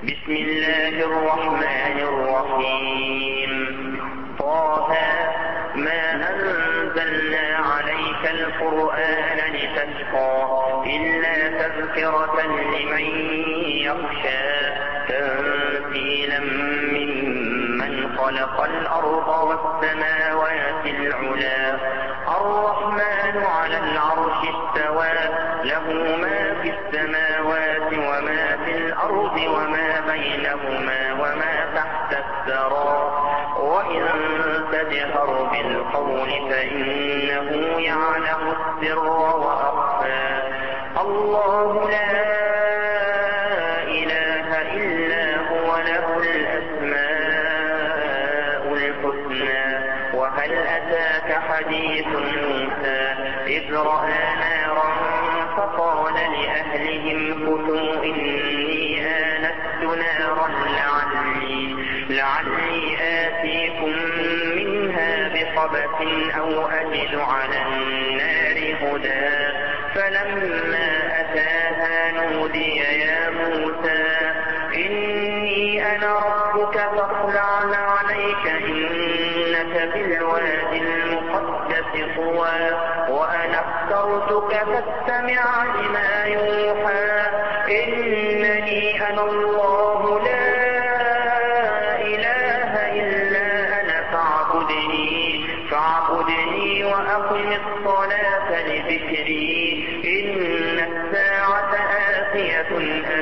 بسم الله الرحمن الرحيم. طه ما أنزلنا عليك القرآن لتشقى إلا تذكرة لمن يخشى تنزيلا ممن خلق الأرض والسماوات العلى الرحمن على العرش استوى له ما في السماوات وما في الأرض وما بينهما وما تحت الثرى وإن تجهر بالقول فإنه يعلم السر وأخفى الله لا إله إلا هو له الأسماء الحسنى. وهل أتاك حديث موسى إذ رأى نارا فقال لأهلهم كثوا إني آنست نارا لعلي آتيكم منها بقبس أو أجد على النار هدى فلما أتاها نودي يا موسى إني أنا ربك فاخلع عليك إنك بالوادي المقدس طوى وأنا اخترتك فاستمع لما يوحى إنني أنا الله لا إله إلا أنا فاعبدني وأقم الصلاة لذكري إن الساعة آتية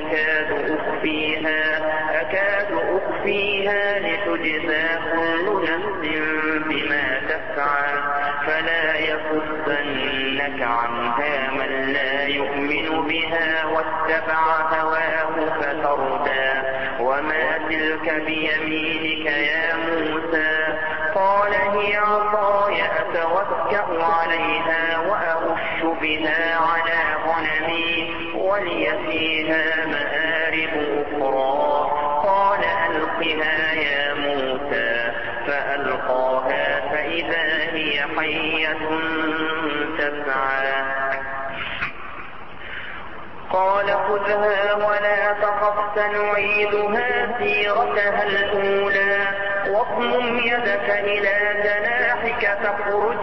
أكاد أخفيها لتجزى كل نفس بما تسعى فلا يصدنك عنها من لا يؤمن بها واتبع هواه فتردى وما تلك بيمينك يا موسى قال هي عصاي أتوكأ عليها وأهش بها على غنمي ولي فيها مآرب أخرى قال ألقها يا موسى فألقاها فإذا هي حية تسعى قال خذها ولا تخف سنعيدها سيرتها الأولى واضمم يدك إلى جناحك تخرج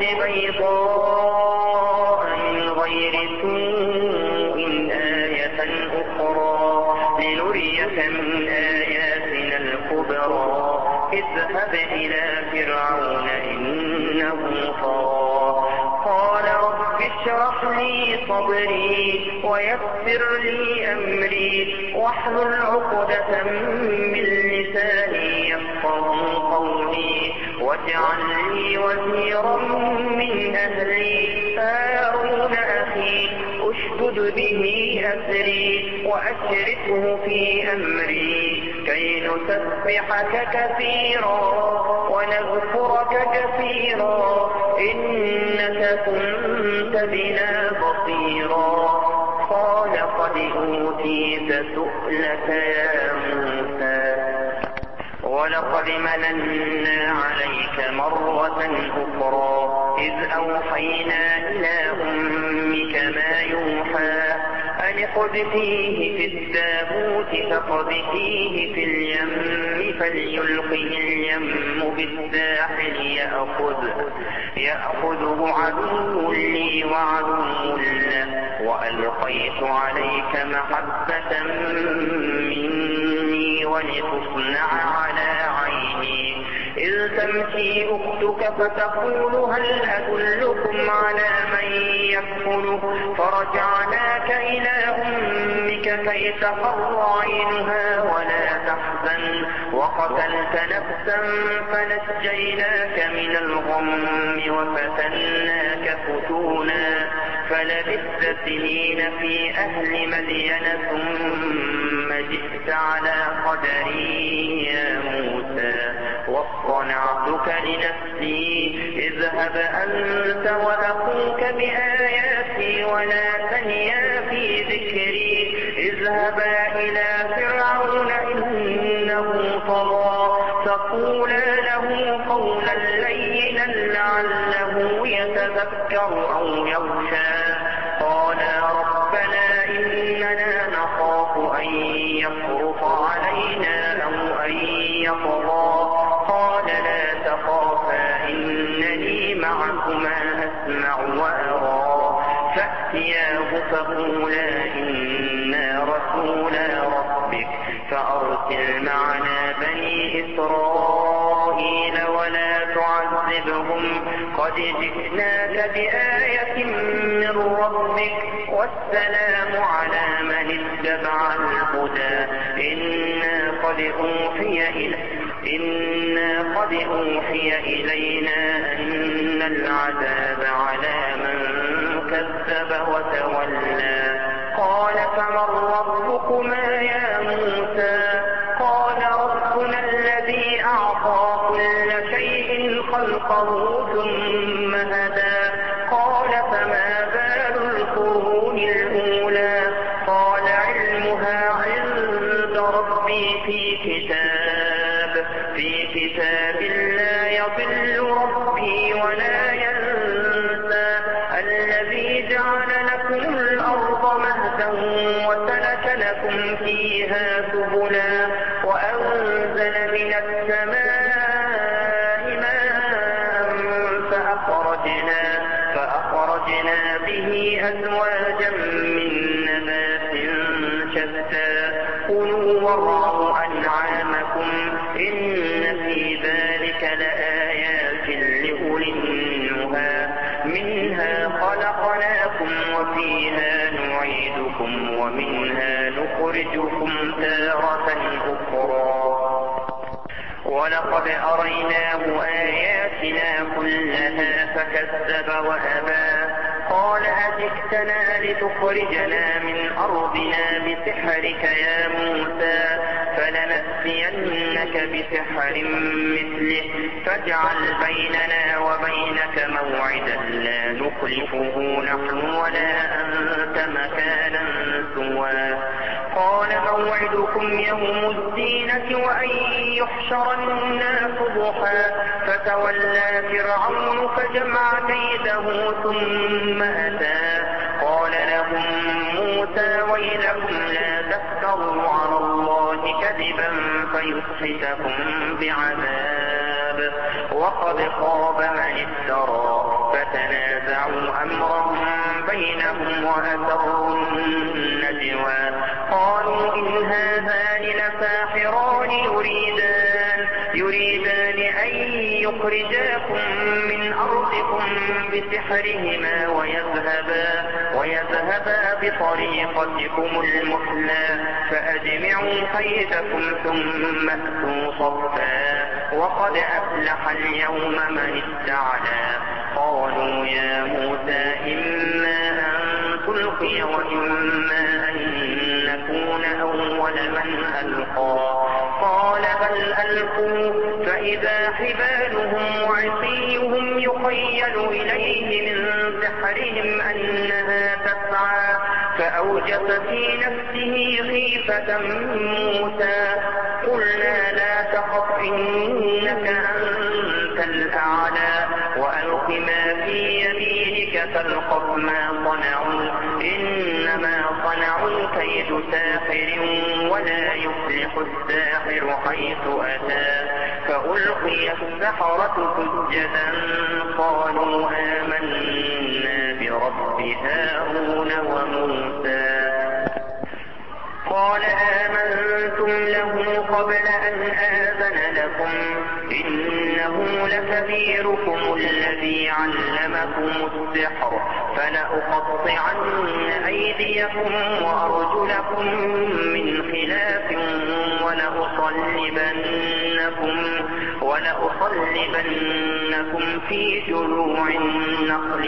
بيضاء من غير سوء آية أخرى لنريك من آياتنا الكبرى اذهب إلى فرعون إنه طغى قال رب اشرح لي صدري ويسر لي أمري واحلل عقدة من لساني يفقهوا قولي واجعل لي وزيرا من أهلي هارون أخي اشدد به أسري وأشركه في أمري كي نسبحك كثيرا ونذكرك كثيرا إنك كنت بنا بصيرا قال قد أوتيت سؤلك يا موسى ولقد مننا عليك مرة أخرى إذ أوحينا إلى أمك ما يوحى أن اقذفيه في التابوت فاقذفيه في اليم فليلقه اليم بالساحل يأخذه عدو لي وعدو له وألقيت عليك محبة مني ولتصنع على عيني إذ تمشي أختك فتقول هل أدلكم على من يكفله فرجعناك إلى أمك كي تقر عينها ولا تحزن وقتلت نفسا فنجيناك من الغم وفتناك فتونا فلبثت سنين في أهل مدين ثم جئت على قدري يا موسى واصطنعتك لنفسي اذهب أنت وأخوك بآياتي ولا تنيا في ذكري اذهبا إلى فرعون إنه طغى فقولا له قولا لينا لعله يتذكر أو يخشى قالا ربنا إننا نخاف أن يفرط علينا فأتياه فقولا إنا رسولا ربك فأرسل معنا بني إسرائيل ولا تعذبهم قد جئناك بآية من ربك والسلام على من اتبع الهدى إنا قد أوحي إلينا أن العذاب على من كذب وتولى قال فمن ربكما يا موسى قال ربنا الذي أعطى كل شيء خلقه ثم هدى قال فما بال القرون الأولى قال علمها عند ربي في كتاب لا يضل ربي ولا ينسى الذي جعل لكم الأرض مهدا وسلك لكم فيها سبلا وأنزل من السماء ماء فأخرجنا به أزواجا من نبات شتى كلوا وارعوا أنعامكم إن في ذلك لآيات لأولي النهى منها خلقناكم وفيها نعيدكم ومنها نخرجكم تارة أخرى ولقد أريناه آياتنا كلها فكذب وأبى قال أجئتنا لتخرجنا من أرضنا بسحرك يا موسى فلنأتينك بسحر مثله فاجعل بيننا وبينك موعدا لا نخلفه نحن ولا أنت مكانا سوى قال موعدكم يوم الزينة وأن يحشر الناس ضحى فتولى فرعون فجمع كيده ثم أتى قال لهم موسى ويلكم لا تفتروا على الله كذبا فيسحتكم بعذاب وقد خاب من افترى فتنازعوا أمرهم بينهم وأسروا النجوى قالوا إن هذان لساحران يريدان أن يخرجاكم من أرضكم بسحرهما ويذهبا بطريقتكم المثلى فأجمعوا كيدكم ثم أتوا صفا وقد أفلح اليوم من استعلى قالوا يا موسى إما أن تلقي وإما أن نكون أول من ألقى قال بل ألقوا فإذا حبالهم وعصيهم يخيل إليه من سحرهم أنها تسعى فأوجس في نفسه خيفة موسى قلنا لا تخف إنك أنت الأعلى وألق ما في يمينك تلقف ما صنعوا إنما صنعوا كيد ساحر ولا يفلح الساحر حيث أتى فألقي السحرة سجدا قالوا آمنا برب هارون وموسى قال آمنتم له قبل أن آذن لكم إنه لكبيركم الذي علمكم السحر فلأقطعن أيديكم وأرجلكم من خلاف ولأصلبنكم في جذوع النخل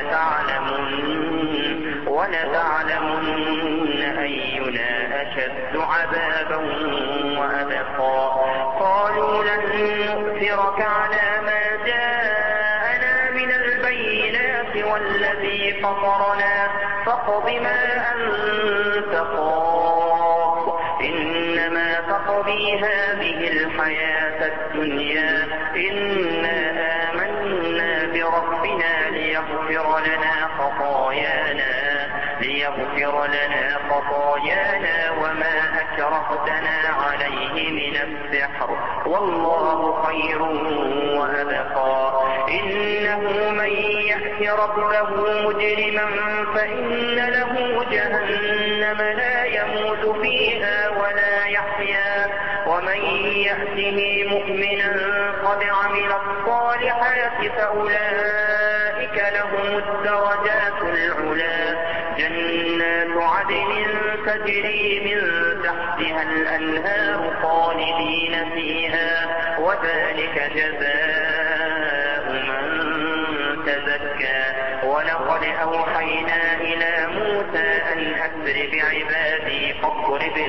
ولتعلمن أينا أشد عذابا وأبقى قالوا لن نؤثرك على ما جاءنا من البينات والذي فطرنا فاقض ما أنت قاض إنما تقضي هذه الحياة الدنيا إنا آمنا بربنا ليغفر لنا ليغفر لنا خطايانا وما أكرهتنا عليه من السحر والله خير وأبقى. إنه من يأت ربه مجرما فإن له جهنم لا يموت فيها ولا يحيا ومن يأته مؤمنا قد عمل الصالحات فأولئك لهم الدرجات العلى جنات عدن تجري من تحتها الأنهار خالدين فيها وذلك جزاء من تزكى. ولقد أوحينا إلى موسى أن أسر بعبادي فاضرب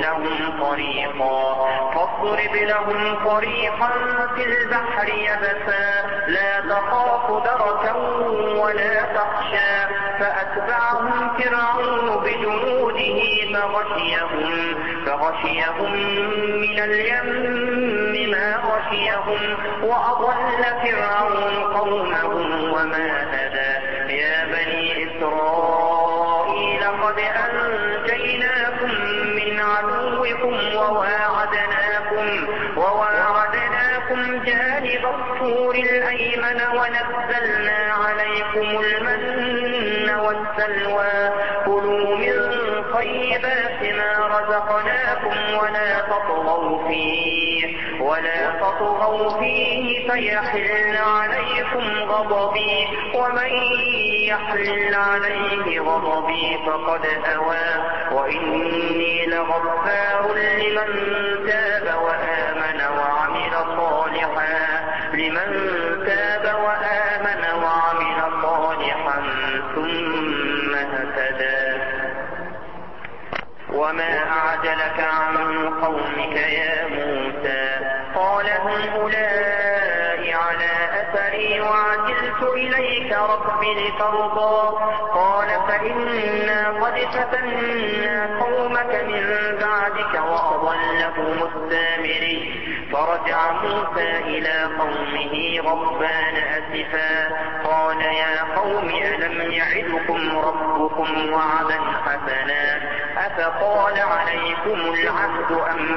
لهم طريقا في البحر يبسا لا تخاف دركا ولا تخشى فأتبعهم فرعون بجنوده فغشيهم من اليم ما غشيهم وأضل فرعون قومه وما هدى. يا بني إسرائيل قد أنجيناكم من عدوكم وواعدناكم جانب الطور الأيمن ونزلنا عليكم المن والسلوى كلوا من طيبات ما رزقناكم ولا تطغوا فيه فيحل عليكم غضبي ومن يحل عليه غضبي فقد هوى وإني لغفار لمن تاب وآمن وعمل صالحا ثم اهتدى. وما أعجلك عن قومك يا موسى قال هؤلاء على أثري وعجلت إليك رب لترضى قال فإنا قد فتنا قومك من بعدك وأضلهم السامري. فرجع موسى إلى قومه غضبان أسفا قال يا قوم ألم يعدكم ربكم وعدا حسنا أفطال عليكم العهد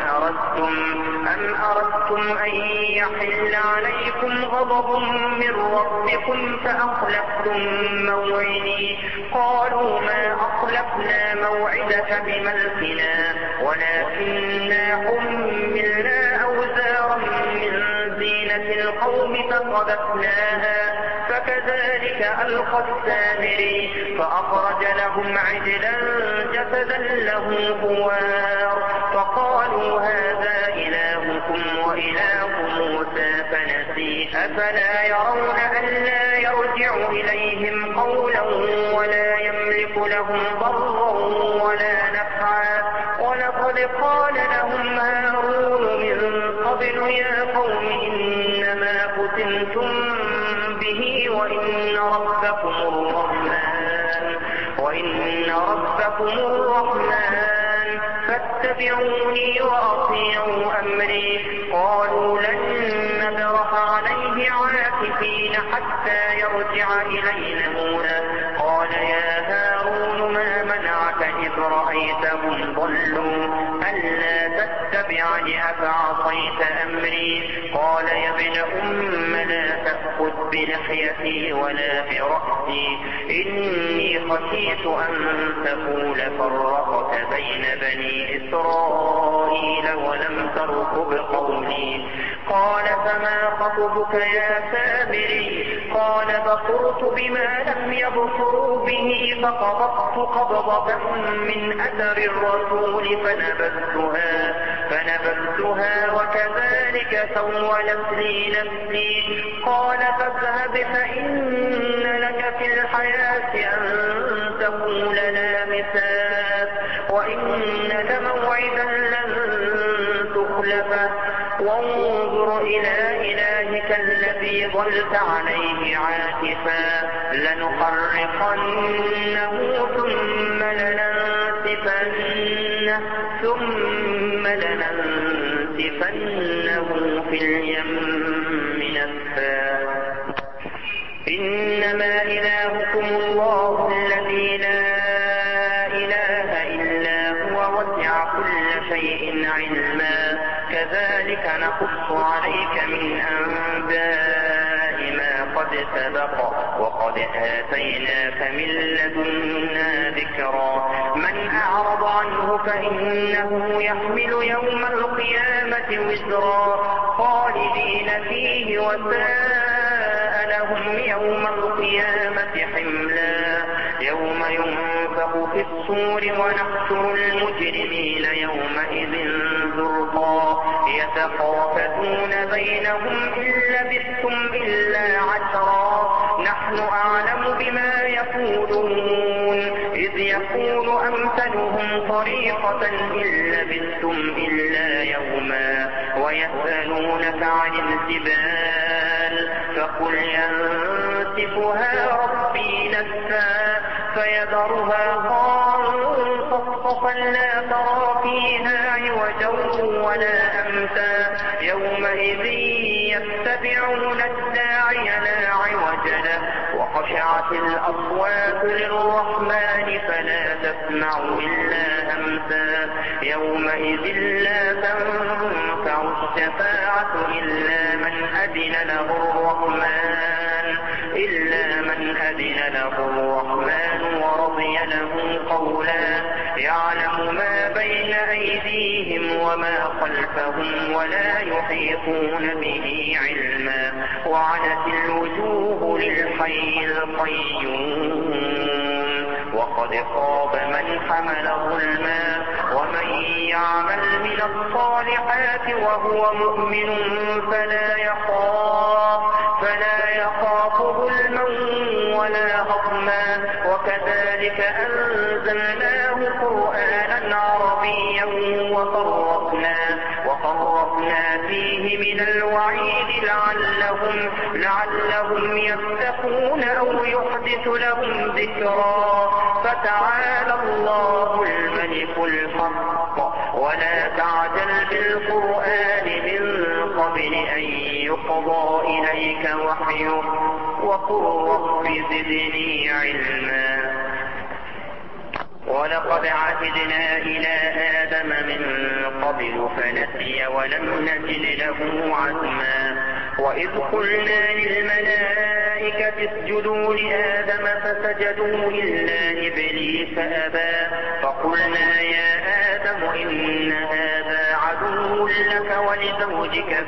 أم أردتم أن يحل عليكم غضب من ربكم فأخلفتم موعدي. قالوا ما أخلفنا موعدك بملكنا ولكننا حملنا أوزارا من زينة القوم فقذفناها فكذلك ألقى السامري فأخرج لهم عجلا جسدا له خوار فقالوا هذا إلهكم وإله موسى فنسي. أفلا يرون ألا يرجع إليهم قولا ولا يملك لهم ضرا ولا نفعا. ولقد قال لهم هارون من قبل يا قوم إنما فتنتم به وإن ربكم الرحمن فاتبعوني وأطيعوا أمري. قالوا لن نبرح عليه عاكفين حتى يرجع إلينا موسى. قال يا هارون ما منعك إذ رأيتهم ضلوا ألا تتبعني أفعصيت أمري. قال يا ابن أم لا تأخذ بلحيتي ولا برأسي إني خشيت أن تقول فرقت بين بني إسرائيل ولم ترقب قولي. قال فما خطبك يا سامري. قال بصرت بما لم يبصروا به فقبضت قبضة من أثر الرسول فنبذتها وكذلك سولت لي نفسي. قال فاذهب فإن لك في الحياة أن تقول لا مساس وإن لك موعدا لن تخلفه وانظر إلى إلهك الذي ظلت عليه عاكفا لنحرقنه ثم لننسفنه في اليم نسفا. إنما إلهكم الله الذي لا علما كذلك نقص عليك من أنباء ما قد سبق وقد آتيناك من لدنا ذكرا من أعرض عنه فإنه يحمل يوم القيامة وزرا خالدين فيه وساء لهم يوم القيامة حملا يوم ينفخ في الصور ونحشر المجرمين يومئذ زرقا يتخافتون بينهم إن لبثتم إلا عشرا نحن أعلم بما يقولون إذ يقول أمثلهم طريقة إن لبثتم إلا يوما ويسألونك عن الجبال فقل ينسفها ربي نسفا فيذرها قاعا صفصفا لا ترى فيها عوجا ولا أمتا يومئذ يتبعون الداعي لا عوج له وخشعت الأصوات للرحمن فلا تسمع إلا همسا يومئذ لا تنفع الشفاعة إلا من أذن له الرحمن ورضي له قولا يعلم ما بين أيديهم وما خلفهم ولا يحيطون به علما وعنت الوجوه للحي القيوم وقد خاب من حمل ظلما ومن يعمل من الصالحات وهو مؤمن فلا يخاف ظلما ولا هضما وكذلك أنزلناه قرآنا عربيا وفرقنا فيه من الوعيد لعلهم يتقون أو يحدث لهم ذكرا فتعالى الله الملك الحق ولا تعجل بالقرآن من قبل أن يقضى إليك وحيه وقل رب زدني علما ولقد عهدنا إلى آدم من قبل فنسي ولم نجد له عزما وإذ قلنا للملائكة اسجدوا لآدم فسجدوا إلا إبليس أبى فقلنا يا آدم إن هذا عدو لك ولزوجك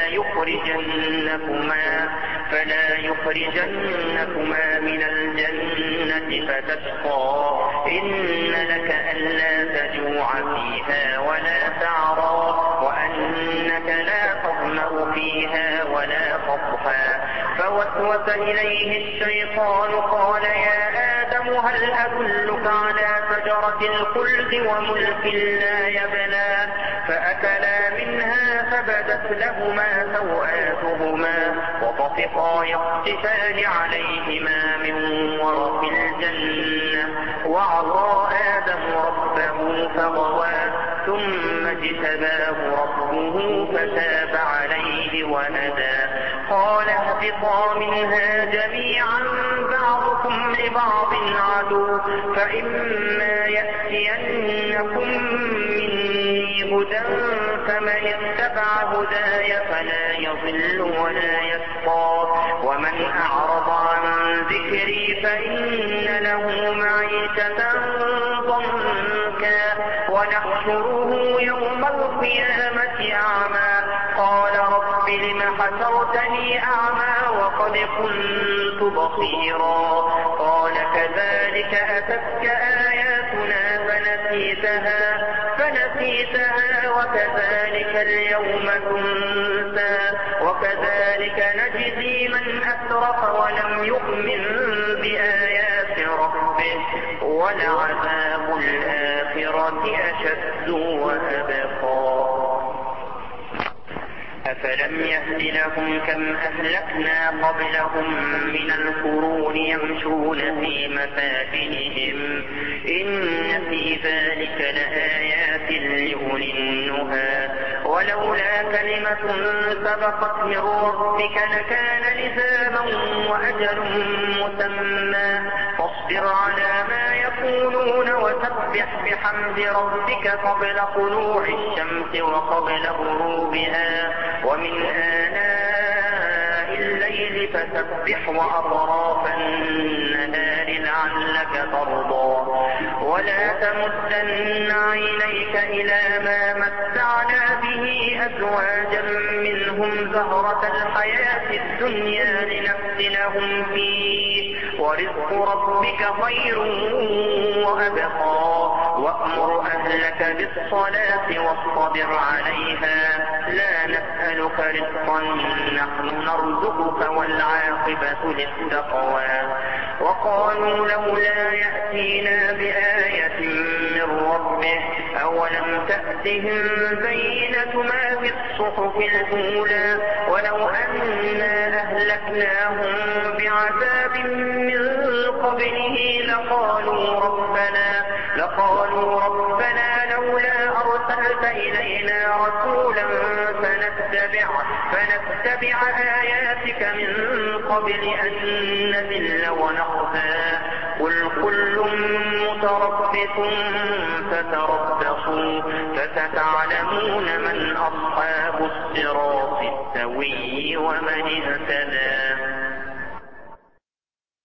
فلا يخرجنكما من الجنة فتشقى إن لك ألا تجوع فيها ولا تعرى وأنك لا تظمأ فيها ولا تضحى فوسوس إليه الشيطان قال يا آدم هل أدلك على شجرة الخلد وملك لا يبلى فأكلا منها فبدت لهما سوآتهما وطفقا يخصفان عليهما من ورق الجنة وعصى آدم ربه فغوى ثم اجتباه ربه فتاب عليه وهدى قال اهبطا منها جميعا بعضكم لبعض عدو فإما يأتينكم مني هدى فمن اتبع هداي فلا يضل ولا يشقى ومن أعرض عن ذكري فإن له معيشة ضنكا ونحشره يوم القيامة أعمى قال رب لم حشرتني أعمى وقد كنت بصيرا قال كذلك أتتك آياتنا فنسيتها وكذلك اليوم تنسى وكذلك نجزي من أسرف ولم يؤمن بآيات ربه ولعذاب الآخرة أشد وأبقى أفلم يهد لهم كم أهلكنا قبلهم من القرون يمشون في مساكنهم إن في ذلك لآيات لأولي النهى ولولا كلمة سبقت من ربك لكان لزاما وأجل مسمى واصبر على ما يقولون وسبح بحمد ربك قبل طلوع الشمس وقبل غروبها ومن آناء الليل فسبح وأطراف النهار لعلك ترضى ولا تمدن عينيك إلى ما متعنا به أزواجا منهم زهرة الحياة الدنيا لنفتنهم فيه ورزق ربك خير وأبقى وأمر أهلك بالصلاة واصطبر عليها لا نسألك رزقا نحن نرزقك والعاقبة للتقوى وقالوا لولا يأتينا بآية من ربه أولم تأتهم بينة ما في الصحف الأولى ولو أنا أهلكناهم بعذاب من قبله لقالوا ربنا لولا أرسلت إلينا رسولا فنتبع آياتك من قبل أن نذل ونخزى قل كل متربص فتربصوا فستعلمون من أصحاب الصراط السوي ومن اهتدى.